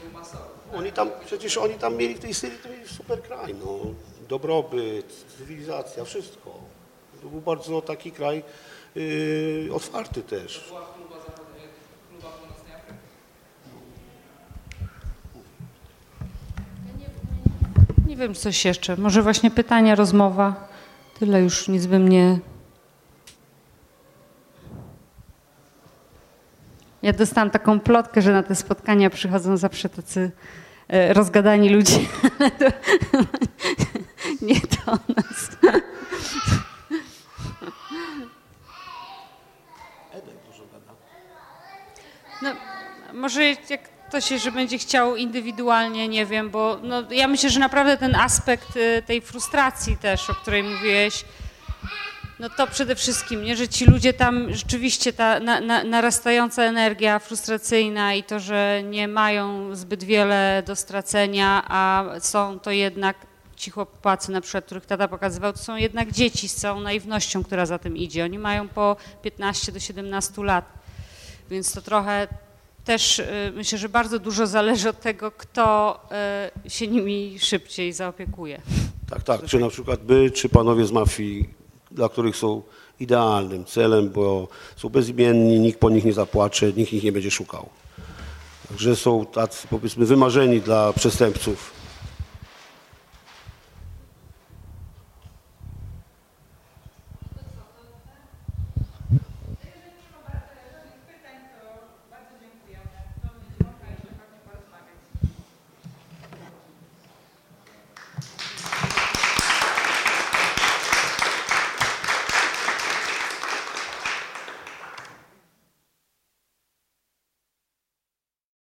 Przecież oni tam mieli w tej Syrii, to jest super kraj, no. Dobrobyt, cywilizacja, wszystko. To był bardzo taki kraj otwarty też. To była kluba północnej Afryki. Nie wiem, coś jeszcze. Może właśnie pytania, rozmowa. Tyle już, nic bym nie... Ja dostałam taką plotkę, że na te spotkania przychodzą zawsze tacy rozgadani ludzie, ale to nie do nas. No, może jak ktoś jeszcze będzie chciał indywidualnie, nie wiem, bo no, ja myślę, że naprawdę ten aspekt tej frustracji też, o której mówiłeś, no to przede wszystkim, nie, że ci ludzie tam rzeczywiście ta narastająca energia frustracyjna i to, że nie mają zbyt wiele do stracenia, a są to jednak ci chłopacy na przykład, których tata pokazywał, to są jednak dzieci z całą naiwnością, która za tym idzie. Oni mają po 15 do 17 lat, więc to trochę też myślę, że bardzo dużo zależy od tego, kto się nimi szybciej zaopiekuje. Tak. Czy na przykład czy panowie z mafii, dla których są idealnym celem, bo są bezimienni, nikt po nich nie zapłacze, nikt ich nie będzie szukał. Także są tacy, powiedzmy, wymarzeni dla przestępców.